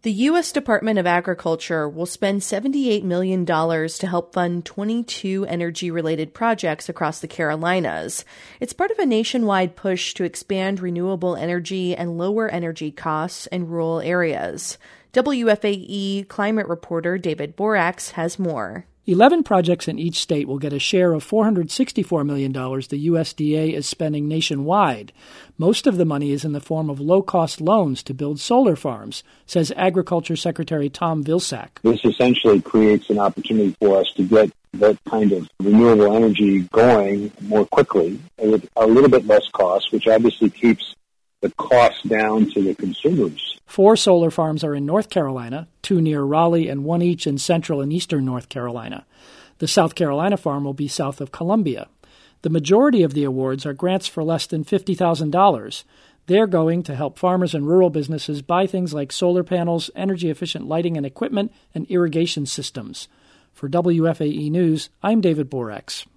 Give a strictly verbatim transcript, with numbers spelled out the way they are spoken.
The U S Department of Agriculture will spend seventy-eight million dollars to help fund twenty-two energy-related projects across the Carolinas. It's part of a nationwide push to expand renewable energy and lower energy costs in rural areas. W F A E climate reporter David Borax has more. Eleven projects in each state will get a share of four hundred sixty-four million dollars the U S D A is spending nationwide. Most of the money is in the form of low-cost loans to build solar farms, says Agriculture Secretary Tom Vilsack. This essentially creates an opportunity for us to get that kind of renewable energy going more quickly with a little bit less cost, which obviously keeps the cost down to the consumers. Four solar farms are in North Carolina, two near Raleigh and one each in central and eastern North Carolina. The South Carolina farm will be south of Columbia. The majority of the awards are grants for less than fifty thousand dollars. They're going to help farmers and rural businesses buy things like solar panels, energy-efficient lighting and equipment, and irrigation systems. For W F A E News, I'm David Borax.